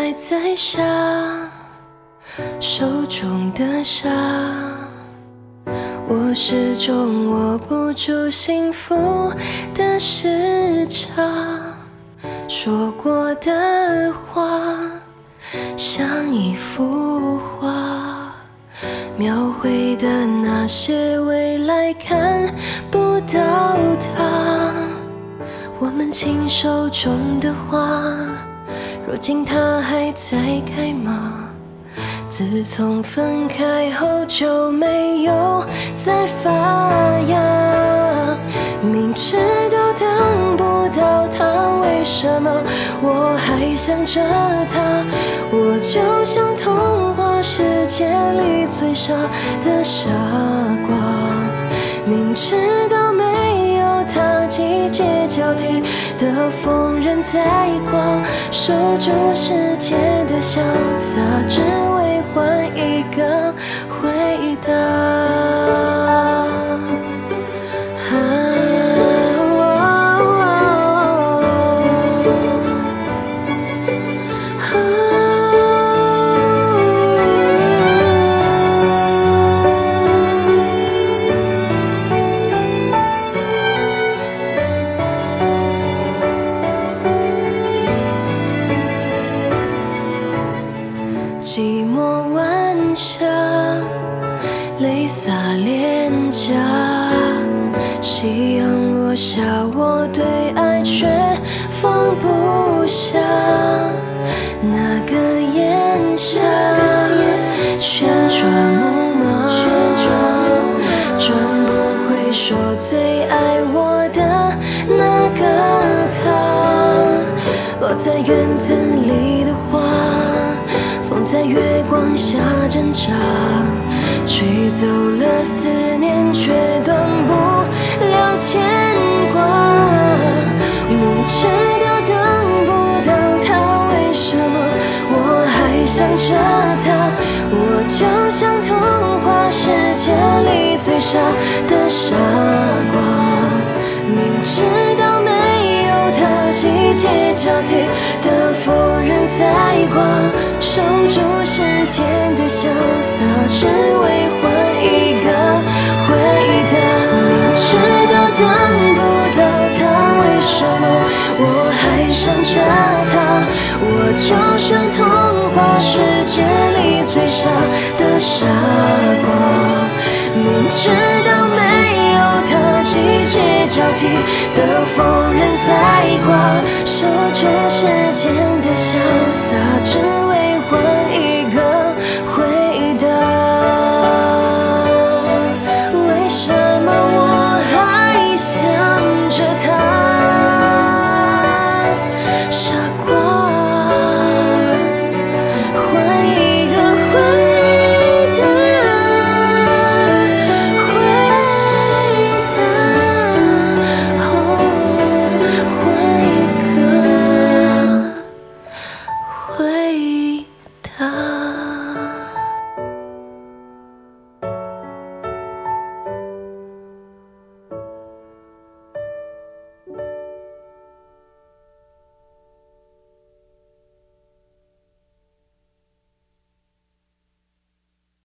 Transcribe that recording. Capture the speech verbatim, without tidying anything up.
还在下，手中的沙，我始终握不住幸福的时差。说过的话像一幅画，描绘的那些未来看不到它。我们亲手种的花，如今它还在开吗？自从分开后就没有再发芽，明知道等不到它，为什么我还想着它？我就像童话世界里最傻的傻瓜，明知道没有它，季节交替的风人在刮，守住世界的潇洒，只为换一个回答。寂寞晚霞，泪洒脸颊，夕阳落下，我对爱却放不下。那个炎夏，旋转木马，转不回说最爱我的那个他。落在院子里的花，风在月光下挣扎，吹走了思念，却断不了牵挂。明知道等不到他，为什么我还想着他？我就像童话世界里最傻的傻瓜，明知道没有他，季节交替的风人在刮，守住时间的潇洒，只为换一个回答。明知道等不到他，为什么我还想着他？我就像童话世界里最傻的傻瓜，明知道没有他，季节交替的风人在刮，守住时间的潇洒，只为换一个